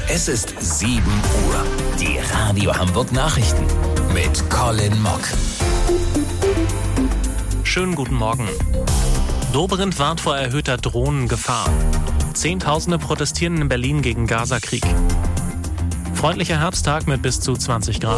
Es ist 7 Uhr. Die Radio Hamburg Nachrichten mit Colin Mock. Schönen guten Morgen. Dobrindt warnt vor erhöhter Drohnengefahr. Zehntausende protestieren in Berlin gegen Gaza-Krieg. Freundlicher Herbsttag mit bis zu 20 Grad.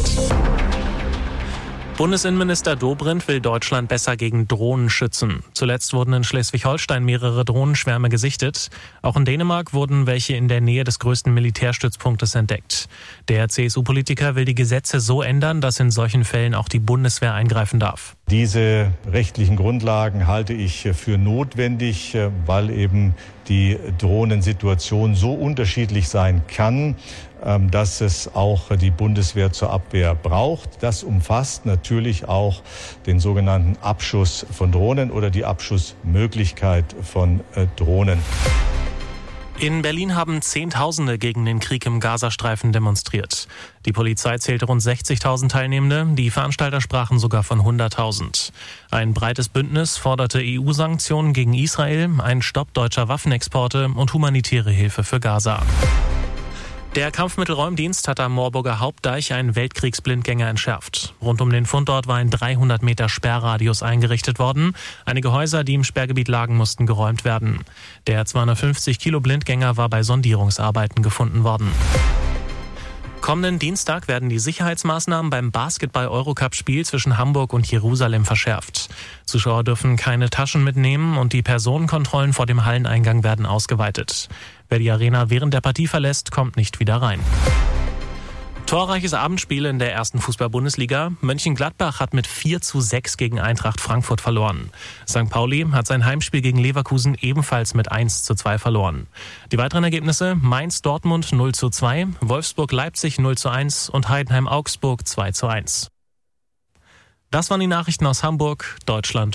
Bundesinnenminister Dobrindt will Deutschland besser gegen Drohnen schützen. Zuletzt wurden in Schleswig-Holstein mehrere Drohnenschwärme gesichtet. Auch in Dänemark wurden welche in der Nähe des größten Militärstützpunktes entdeckt. Der CSU-Politiker will die Gesetze so ändern, dass in solchen Fällen auch die Bundeswehr eingreifen darf. Diese rechtlichen Grundlagen halte ich für notwendig, weil eben die Drohnensituation so unterschiedlich sein kann, dass es auch die Bundeswehr zur Abwehr braucht. Das umfasst natürlich auch den sogenannten Abschuss von Drohnen oder die Abschussmöglichkeit von Drohnen. In Berlin haben Zehntausende gegen den Krieg im Gazastreifen demonstriert. Die Polizei zählte rund 60.000 Teilnehmende, die Veranstalter sprachen sogar von 100.000. Ein breites Bündnis forderte EU-Sanktionen gegen Israel, einen Stopp deutscher Waffenexporte und humanitäre Hilfe für Gaza. Der Kampfmittelräumdienst hat am Moorburger Hauptdeich einen Weltkriegsblindgänger entschärft. Rund um den Fundort war ein 300 Meter Sperrradius eingerichtet worden. Einige Häuser, die im Sperrgebiet lagen, mussten geräumt werden. Der 250 Kilo Blindgänger war bei Sondierungsarbeiten gefunden worden. Kommenden Dienstag werden die Sicherheitsmaßnahmen beim Basketball-Eurocup-Spiel zwischen Hamburg und Jerusalem verschärft. Zuschauer dürfen keine Taschen mitnehmen und die Personenkontrollen vor dem Halleneingang werden ausgeweitet. Wer die Arena während der Partie verlässt, kommt nicht wieder rein. Torreiches Abendspiel in der ersten Fußball-Bundesliga. Mönchengladbach hat mit 4:6 gegen Eintracht Frankfurt verloren. St. Pauli hat sein Heimspiel gegen Leverkusen ebenfalls mit 1:2 verloren. Die weiteren Ergebnisse: Mainz-Dortmund 0:2, Wolfsburg-Leipzig 0:1 und Heidenheim-Augsburg 2:1. Das waren die Nachrichten aus Hamburg, Deutschland